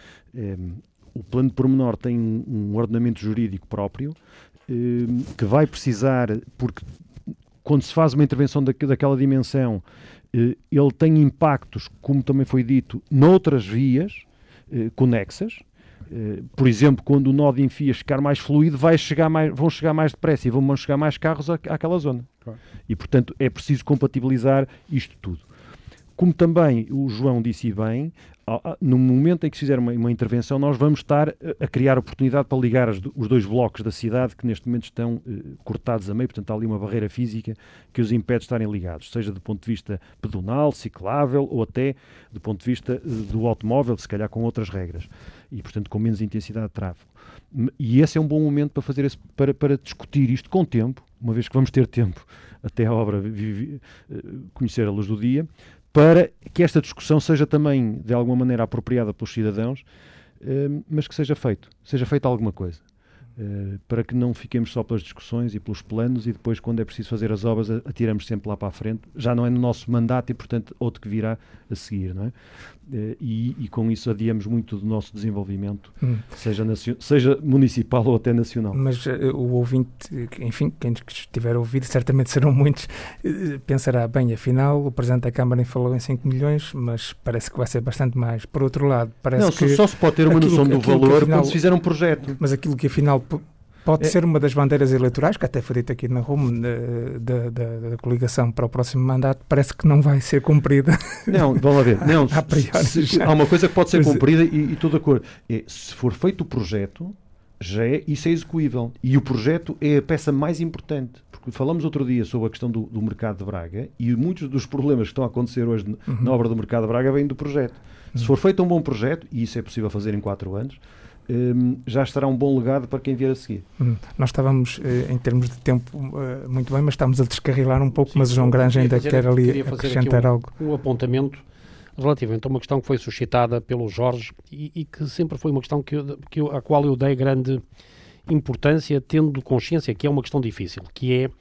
O plano de pormenor tem um ordenamento jurídico próprio, que vai precisar, porque quando se faz uma intervenção daquela dimensão, ele tem impactos, como também foi dito, noutras vias conexas. Por exemplo, quando o nó de enfias ficar mais fluido, vão chegar mais depressa e vão chegar mais carros àquela zona. Claro. E, portanto, é preciso compatibilizar isto tudo. Como também o João disse bem, no momento em que se fizer uma intervenção, nós vamos estar a criar oportunidade para ligar os dois blocos da cidade que neste momento estão cortados a meio, portanto há ali uma barreira física que os impede de estarem ligados, seja do ponto de vista pedonal, ciclável ou até do ponto de vista do automóvel, se calhar com outras regras e portanto com menos intensidade de tráfego. E esse é um bom momento para fazer para discutir isto com tempo, uma vez que vamos ter tempo até a obra conhecer a luz do dia, para que esta discussão seja também, de alguma maneira, apropriada pelos cidadãos, mas que seja feita alguma coisa, para que não fiquemos só pelas discussões e pelos planos e depois, quando é preciso fazer as obras, atiramos sempre lá para a frente. Já não é no nosso mandato e, portanto, outro que virá a seguir, não é? E com isso adiamos muito do nosso desenvolvimento, seja municipal ou até nacional. Mas o ouvinte, enfim, quem estiver a ouvir, certamente serão muitos, pensará, bem, afinal, o Presidente da Câmara falou em 5 milhões, mas parece que vai ser bastante mais. Por outro lado, parece que... Só se pode ter uma noção do valor quando se fizer um projeto. Mas aquilo que afinal... Pode ser uma das bandeiras eleitorais, que até foi dito aqui na RUM, da coligação para o próximo mandato, parece que não vai ser cumprida. Não, vamos lá ver. Não, a priori, há uma coisa que pode ser cumprida e estou de acordo. Se for feito o projeto, isso é execuível. E o projeto é a peça mais importante. Porque falamos outro dia sobre a questão do mercado de Braga e muitos dos problemas que estão a acontecer hoje na obra do mercado de Braga vêm do projeto. Se for feito um bom projeto, e isso é possível fazer em 4 anos, já estará um bom legado para quem vier a seguir. Nós estávamos, em termos de tempo, muito bem, mas estamos a descarrilar um pouco. Sim, mas o João Granja ainda quer ali acrescentar algo. Um apontamento relativamente a uma questão que foi suscitada pelo Jorge e que sempre foi uma questão a qual eu dei grande importância, tendo consciência que é uma questão difícil, que é,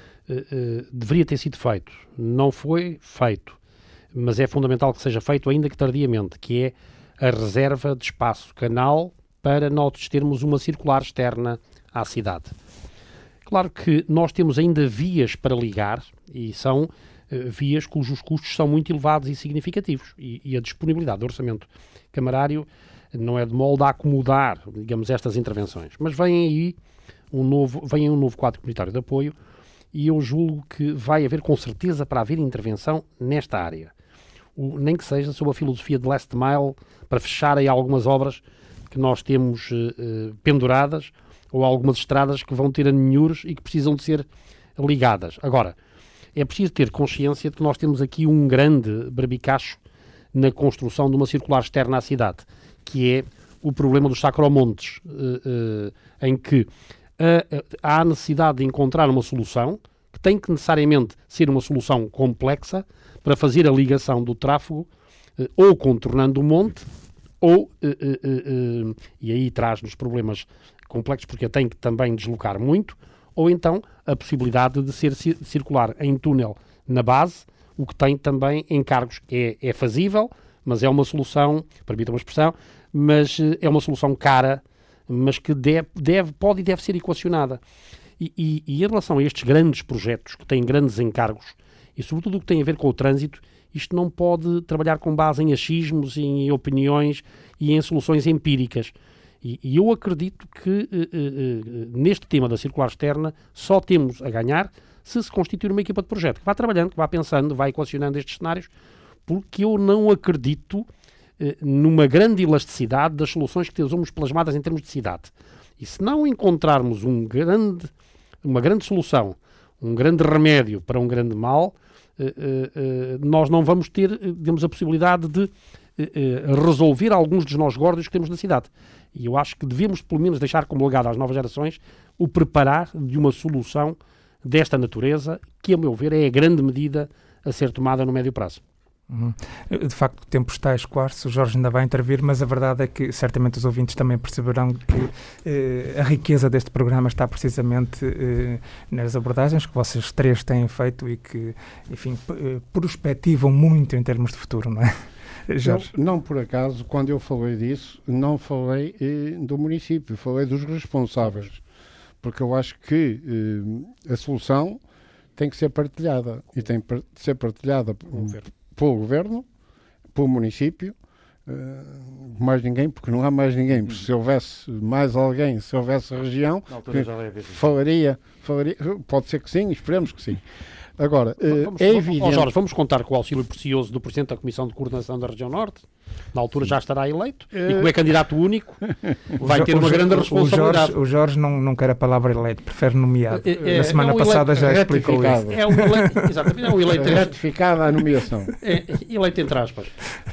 deveria ter sido feito, não foi feito, mas é fundamental que seja feito ainda que tardiamente, que é a reserva de espaço canal para nós termos uma circular externa à cidade. Claro que nós temos ainda vias para ligar e são vias cujos custos são muito elevados e significativos e a disponibilidade do orçamento camarário não é de molde a acomodar, digamos, estas intervenções. Mas vem aí um novo quadro comunitário de apoio e eu julgo que vai haver com certeza para haver intervenção nesta área. Nem que seja sob a filosofia de last mile, para fechar aí algumas obras que nós temos penduradas ou algumas estradas que vão ter aninhuros e que precisam de ser ligadas. Agora, é preciso ter consciência de que nós temos aqui um grande barbicacho na construção de uma circular externa à cidade, que é o problema dos sacromontes, em que há necessidade de encontrar uma solução que tem que necessariamente ser uma solução complexa para fazer a ligação do tráfego ou contornando o monte ou, e aí traz-nos problemas complexos porque tem que também deslocar muito, ou então a possibilidade de ser circular em túnel na base, o que tem também encargos. É fazível, mas é uma solução, permita uma expressão, mas é uma solução cara, mas que pode e deve ser equacionada. E em relação a estes grandes projetos que têm grandes encargos, e sobretudo o que tem a ver com o trânsito, isto não pode trabalhar com base em achismos, em opiniões e em soluções empíricas. E eu acredito que neste tema da circular externa só temos a ganhar se constituir uma equipa de projeto que vá trabalhando, que vá pensando, vá equacionando estes cenários, porque eu não acredito numa grande elasticidade das soluções que temos plasmadas em termos de cidade. E se não encontrarmos uma grande solução, um grande remédio para um grande mal, nós não vamos ter, digamos, a possibilidade de resolver alguns dos nós górdios que temos na cidade. E eu acho que devemos, pelo menos, deixar como legado às novas gerações o preparar de uma solução desta natureza, que, a meu ver, é a grande medida a ser tomada no médio prazo. De facto, o tempo está escasso, o Jorge ainda vai intervir, mas a verdade é que certamente os ouvintes também perceberão que a riqueza deste programa está precisamente nas abordagens que vocês três têm feito e que, enfim, perspectivam muito em termos de futuro, não é? Jorge. Não por acaso, quando eu falei disso, não falei do município, falei dos responsáveis, porque eu acho que a solução tem que ser partilhada e tem que ser partilhada pelo Governo, pelo município, mais ninguém, porque não há mais ninguém. Se houvesse mais alguém, se houvesse a região, falaria, pode ser que sim, esperemos que sim. Agora, é evidente... Jorge, vamos contar com o auxílio precioso do Presidente da Comissão de Coordenação da Região Norte. Na altura já estará eleito. E como é candidato único, vai ter uma grande responsabilidade. O Jorge não quer a palavra eleito, prefere nomeado. Na semana passada já explicou isso. Exatamente, é um eleito. Ratificada a nomeação. Eleito entre aspas.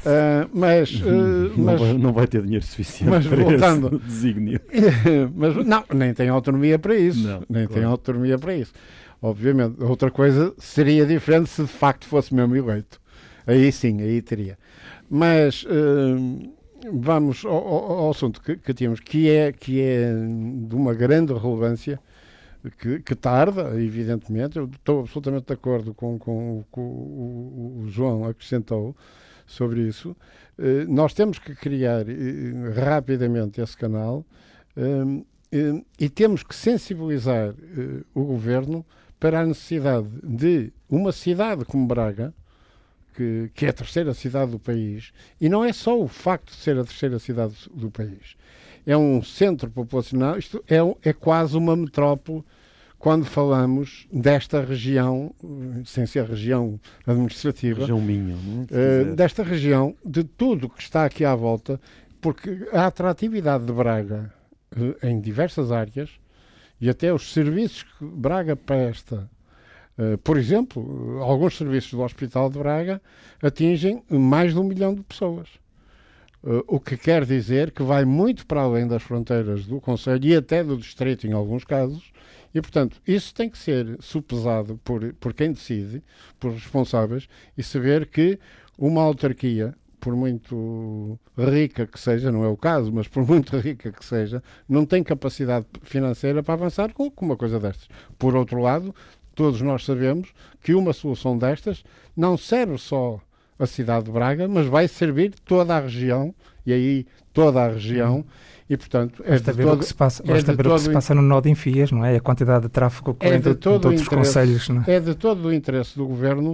Não vai ter dinheiro suficiente mas para voltando, esse desígnio. Mas não, nem tem autonomia para isso. Tem autonomia para isso. Obviamente. Outra coisa seria diferente se de facto fosse mesmo eleito. Aí sim, aí teria. Mas vamos ao assunto que tínhamos, que é de uma grande relevância, que tarda, evidentemente. Eu estou absolutamente de acordo com o que o João acrescentou sobre isso. Nós temos que criar rapidamente esse canal e temos que sensibilizar o Governo para a necessidade de uma cidade como Braga, que é a terceira cidade do país, e não é só o facto de ser a terceira cidade do país, é um centro populacional, isto é quase uma metrópole quando falamos desta região, sem ser região administrativa, região Minho, não é? Desta região, de tudo que está aqui à volta, porque a atratividade de Braga em diversas áreas, e até os serviços que Braga presta, por exemplo, alguns serviços do Hospital de Braga atingem mais de 1 milhão de pessoas. O que quer dizer que vai muito para além das fronteiras do concelho e até do distrito em alguns casos, e portanto isso tem que ser sopesado por quem decide, por responsáveis, e saber que uma autarquia, por muito rica que seja, não é o caso, mas por muito rica que seja, não tem capacidade financeira para avançar com uma coisa destas. Por outro lado, todos nós sabemos que uma solução destas não serve só a cidade de Braga, mas vai servir toda a região, e aí toda a região, e portanto... Basta ver o que se passa no nó de Enfias, não é? A quantidade de tráfego que vem de todos os concelhos, não é? É de todo o interesse do Governo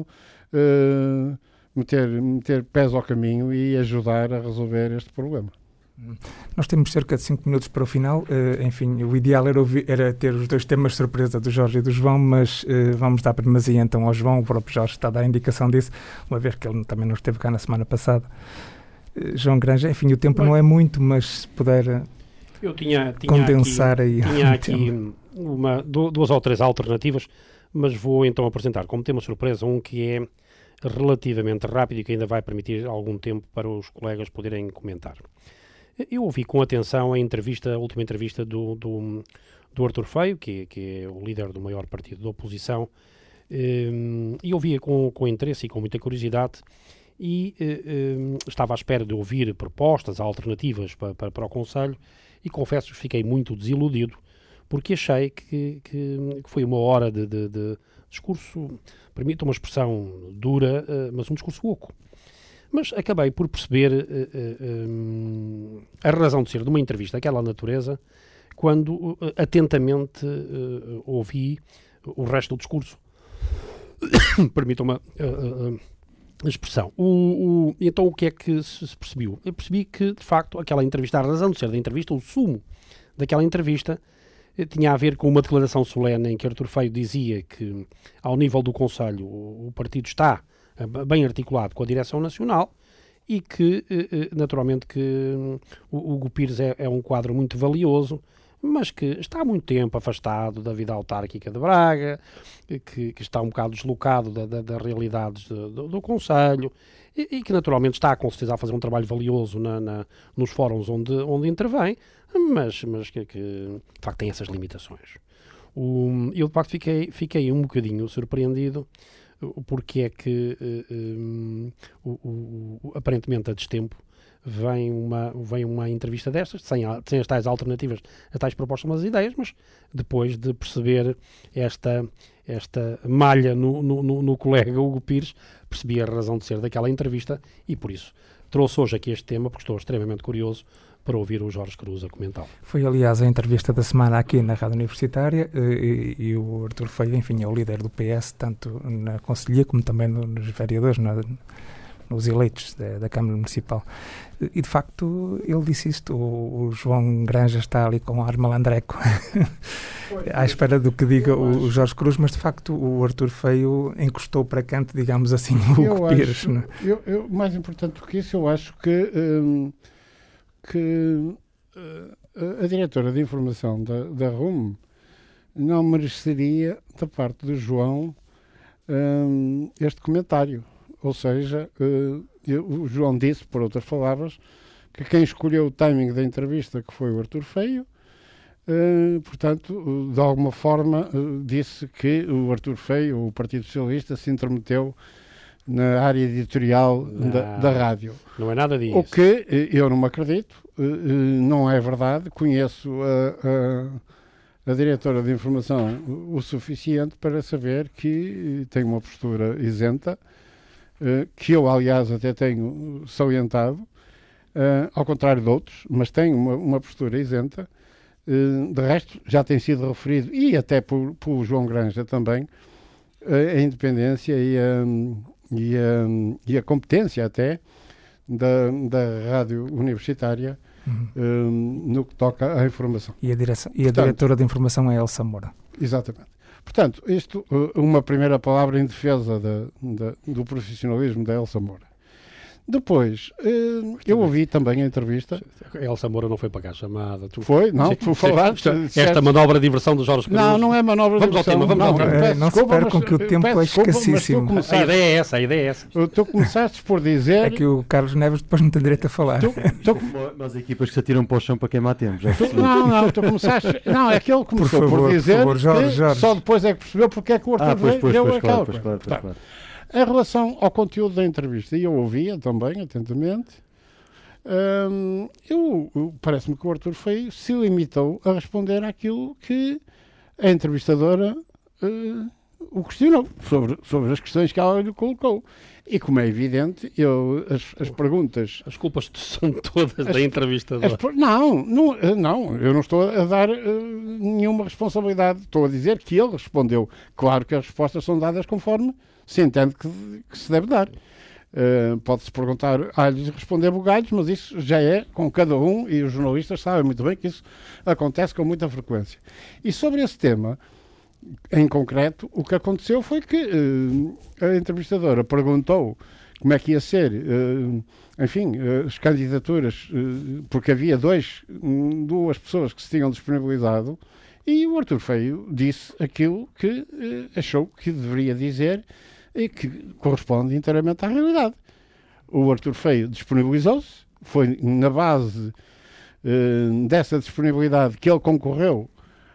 meter pés ao caminho e ajudar a resolver este problema. Nós temos cerca de 5 minutos para o final. Enfim, o ideal era ter os dois temas de surpresa do Jorge e do João, mas vamos dar primazia então ao João. O próprio Jorge está a dar a indicação disso, uma vez que ele também não esteve cá na semana passada. João Granja, enfim, o tempo não é muito, mas se puder eu tinha condensar aqui, aí. Tinha aqui duas ou três alternativas, mas vou então apresentar como tema surpresa um que é relativamente rápido e que ainda vai permitir algum tempo para os colegas poderem comentar. Eu ouvi com atenção a última entrevista do Artur Feio, que é o líder do maior partido da oposição, e ouvia com interesse e com muita curiosidade, e estava à espera de ouvir propostas alternativas para o Conselho, e confesso que fiquei muito desiludido, porque achei que foi uma hora de discurso, permita uma expressão dura, mas um discurso oco. Mas acabei por perceber a razão de ser de uma entrevista daquela natureza quando atentamente ouvi o resto do discurso. Permitam-me a expressão. Então o que é que se percebeu? Eu percebi que, de facto, aquela entrevista, a razão de ser da entrevista, o sumo daquela entrevista, tinha a ver com uma declaração solene em que Artur Feio dizia que, ao nível do Conselho, o partido está bem articulado com a direção nacional e que, naturalmente, que o Hugo Pires é um quadro muito valioso, mas que está há muito tempo afastado da vida autárquica de Braga, que está um bocado deslocado das realidades do Conselho e que, naturalmente, está com certeza a fazer um trabalho valioso nos fóruns onde intervém, mas que, de facto, tem essas limitações. Eu, de facto, fiquei um bocadinho surpreendido porque é que aparentemente a destempo vem uma entrevista destas, sem as tais alternativas, as tais propostas, umas ideias, mas depois de perceber esta malha no colega Hugo Pires, percebi a razão de ser daquela entrevista e por isso trouxe hoje aqui este tema, porque estou extremamente curioso para ouvir o Jorge Cruz a comentá-lo. Foi, aliás, a entrevista da semana aqui na Rádio Universitária e o Artur Feio, enfim, é o líder do PS, tanto na Conselhia como também nos vereadores, nos eleitos da Câmara Municipal. E, de facto, ele disse isto. O João Granja está ali com ar malandreco à espera do que diga o Jorge Cruz, mas, de facto, o Artur Feio encostou para canto, digamos assim, o Hugo Pires. Não é? Mais importante do que isso, eu acho que a diretora de informação da RUM não mereceria, da parte do João, este comentário. Ou seja, o João disse, por outras palavras, que quem escolheu o timing da entrevista, que foi o Artur Feio, portanto, de alguma forma, disse que o Artur Feio, o Partido Socialista, se intrometeu na área editorial da rádio. Não é nada disso. O que eu não me acredito, não é verdade. Conheço a diretora de informação o suficiente para saber que tem uma postura isenta, que eu, aliás, até tenho salientado, ao contrário de outros, mas tem uma postura isenta. De resto, já tem sido referido, e até por João Granja também, a independência e a competência até da rádio universitária no que toca à informação. E a diretora de informação é Elsa Moura. Exatamente. Portanto, isto, uma primeira palavra em defesa do profissionalismo da Elsa Moura. Depois, eu ouvi também a entrevista. A Elsa Moura não foi para cá chamada. Foi? Não, tu falaste. Esta manobra de diversão do Jorge Cruz. Não é manobra de diversão. Vamos ao tema. Não se percam que o tempo é escassíssimo. A ideia é essa. Tu começaste por dizer... É que o Carlos Neves depois não tem direito a falar. Mas equipas que se atiram para o chão para queimar tempo. Tu começaste... Não, é que ele começou por dizer que só depois é que percebeu porque é que o Artur deu aquela coisa. Em relação ao conteúdo da entrevista, e eu ouvia também atentamente, parece-me que o Artur Feio se limitou a responder àquilo que a entrevistadora o questionou, sobre as questões que ela lhe colocou. E como é evidente, as perguntas... As culpas são todas da entrevistadora. Não, eu não estou a dar nenhuma responsabilidade. Estou a dizer que ele respondeu. Claro que as respostas são dadas conforme se entende que se deve dar. Pode-se perguntar alhos e responder bugalhos, mas isso já é com cada um, e os jornalistas sabem muito bem que isso acontece com muita frequência. E sobre esse tema, em concreto, o que aconteceu foi que a entrevistadora perguntou como é que ia ser, as candidaturas, porque havia duas pessoas que se tinham disponibilizado, e o Artur Feio disse aquilo que achou que deveria dizer e que corresponde inteiramente à realidade. O Artur Feio disponibilizou-se, foi na base dessa disponibilidade que ele concorreu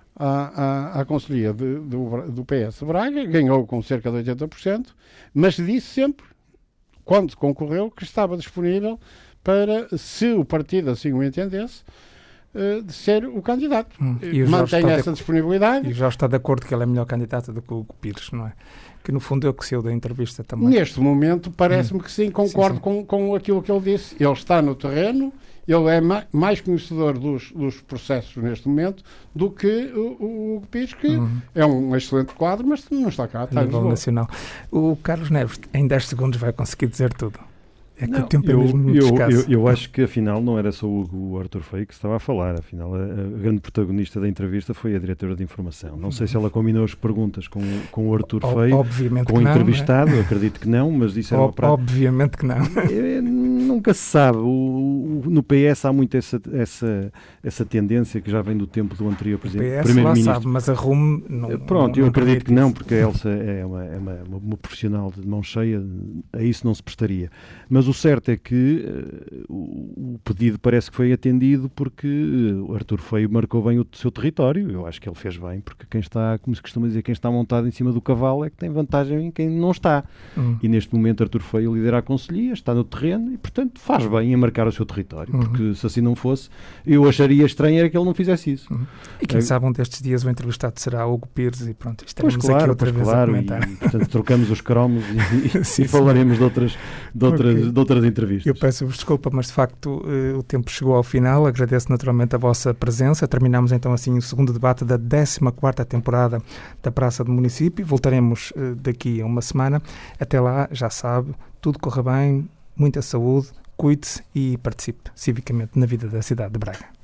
à Conselhia do PS Braga, ganhou com cerca de 80%, mas disse sempre, quando concorreu, que estava disponível para, se o partido assim o entendesse, de ser o candidato. Mantém essa disponibilidade. E já está de acordo que ele é melhor candidato do que o Hugo Pires, não é? Que no fundo é o que saiu da entrevista também. Neste momento parece-me que sim, concordo sim. Com aquilo que ele disse. Ele está no terreno, ele é mais conhecedor dos processos neste momento do que o Hugo Pires, que é um excelente quadro, mas não está cá, está a nível nacional. O Carlos Neves em 10 segundos vai conseguir dizer tudo. É que o tempo é mesmo muito escasso. Eu acho que afinal não era só o Artur Feio que estava a falar. Afinal, a grande protagonista da entrevista foi a diretora de informação. Não sei se ela combinou as perguntas com o Artur Feio, obviamente com o entrevistado. Não é? Acredito que não, mas isso era obviamente que não. Nunca se sabe. No PS há muito essa tendência que já vem do tempo do anterior primeiro-ministro. Lá sabe, mas a RUM não. Pronto, eu acredito que não, porque a Elsa é uma profissional de mão cheia, a isso não se prestaria. Mas o certo é que o pedido parece que foi atendido porque o Artur Feio marcou bem o seu território. Eu acho que ele fez bem, porque quem está, como se costuma dizer, quem está montado em cima do cavalo é que tem vantagem em quem não está. E neste momento Artur Feio lidera a Conselhia, está no terreno e, portanto, faz bem em marcar o seu território. Porque se assim não fosse, eu acharia estranho era que ele não fizesse isso. E quem sabe um destes dias o entrevistado será Hugo Pires e pronto, estaremos aqui outra vez a comentar. E, portanto, trocamos os cromos e falaremos de outras entrevistas. Eu peço-vos desculpa, mas de facto o tempo chegou ao final. Agradeço naturalmente a vossa presença. Terminamos então assim o segundo debate da 14ª temporada da Praça do Município. Voltaremos daqui a uma semana. Até lá, já sabe, tudo corra bem, muita saúde, cuide-se e participe civicamente na vida da cidade de Braga.